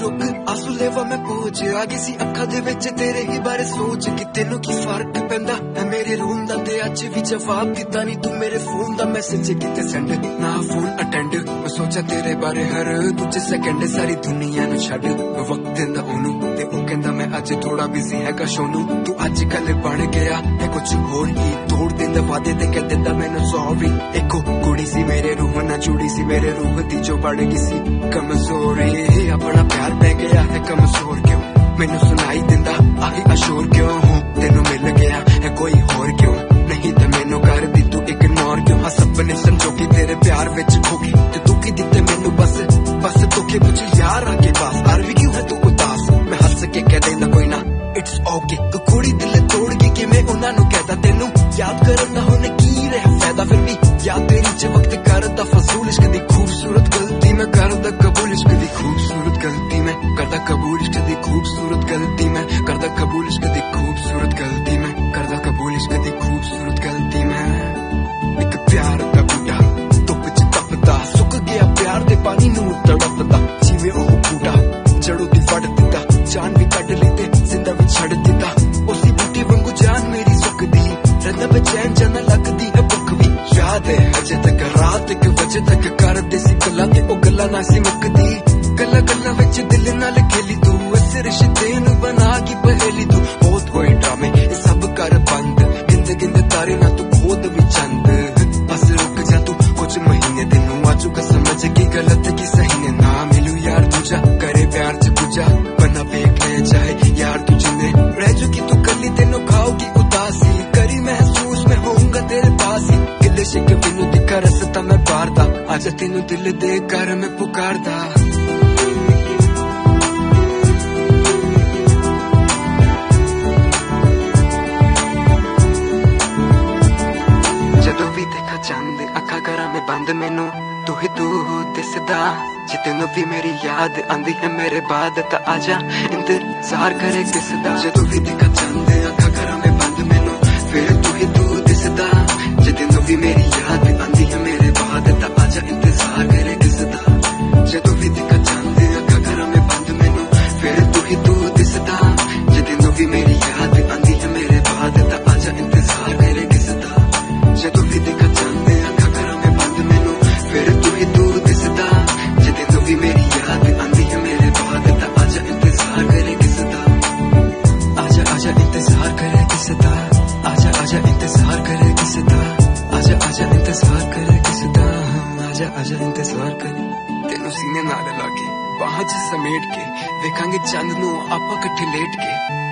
रुक आंसू लेवा मैं पहुंच आ गई सी अखा दे विच तेरे ही बारे सोच कि तेनू की फर्क पैंदा है मेरे रूम दा ते अज भी जवाब दिता नहीं तू मेरे फोन दा मैसेज किते सेंड ना फोन अटेंड मैं सोचा तेरे बारे हर दूजे सेकंड सारी दुनिया नु छड्ड वक्त दिंदा ओनू ते ओ कहंदा मैं अज थोड़ा बिजी हैगा शोनू तू अज कल बन गया है कुछ होर ही तोड़ दिंदा वादे ते कह दिंदा मैनू सॉरी एको कुड़ी सी मेरे रूह ना जुड़ी सी मेरे रूह दी जो बढ़ गई सी कमजोरी अपना प्यार पै गया है कमजोर क्यों मैनू सुनाई दिंदा आही अशोर क्यों हूं तेनू मिल गया है कोई होर क्यों नहीं ते मैनू कर दी तू इग्नोर क्यों हाँ सपने संजोगी तेरे प्यार विच खोगी ते तू की दिते मैनू बस बस तोखे कुछ यार आके पास हर भी क्यों है तू उदास मैं हंस के कह देंदा कोई ना इट्स ओके तू कुड़ी दिल तोड़ के किवें उन्हां नू कहदा तेनू याद करन दा हुण की रहा फायदा फिर भी याद तेरी च वक्त करदा फजूल इश्क दी खूबसूरत गलती मैं करदा कबूल इश्क दी खूबसूरत गलती मैं करदा कबूल इश्क दी खूबसूरत गलती मैं करदा कबूल इश्क दी खूबसूरत गलती मैं करदा कबूल इश्क दी खूबसूरत गलती मैं एक प्यार दा बूटा धुप च तपदा सुक गया प्यार दे पानी नू तड़पदा जिवें ओह बूटा जड़ों दी फड़ दिता जान भी कढ ली ते जिंदा भी छड़ दिता उसी बूटे वांगू जान मेरी सुकदी रंदा बेचैन जाना लगदी है भुख भी याद है अजे तक रात 1 बजे तक करदे सी गल्लां ते ओ गल्लां ना सी मुकदी गल्लां गल्लां विच दिल नाल खेली तू इस रिश्ते नू बना की पहेली तू बहुत होए ड्रामे ये सब कर बंद गिंद गिंद तारे ना तू खोद भी चंद बस रुक जा तू कुछ महीने तेनू आजूगा समझ की गलत की सही ने ना मिलू यार दूजा करे प्यार च दूजा बना वेख ले चाहे यार तू जिंदे रह चुकी तू कली तेनू खाओगी उदासी करी महसूस मैं होऊंगा तेरे पास ही गिले शिकवे नू दिखा रस्ता मैं पारदा आजा तेनू दिल दे कर मैं पुकारदा जदों भी देखा चंद अखा करा मैं बंद मैनू तू ही तू दिसदा जे तेनू भी मेरी याद आंदी है मेरे बाद ता आजा इंतजार करे किसदा जदों भी देखा चंद अखा करा मैं बंद मैनू फिर तू ही तू दिसदा जे तेनू भी मेरी याद आंदी है मेरे बाद ता आजा इंतजार करे किसदा जदों भी देखा चंद अखा करा मैं बंद मैनू फिर तू ही तू दिसदा जे तेनू भी मेरी याद आंदी है मेरे बाद ता आजा इंतजार करे किसदा जदों भी देखा चंद अखा करा मैं बंद मैनू फिर तू ही तू दिसदा जे तेनू भी मेरी याद आंदी है मेरे बाद ता आजा इंतजार करे किसदा आजा आजा इंतजार करे किसदा आजा आजा इंतजार करे किसदा आजा आजा इंतजार करे किसदा आजा आजा इंतजार करे तेनू सीने नाल ला के बाहां च समेट के वेखांगे चंद नू आपां इकट्ठे लेट के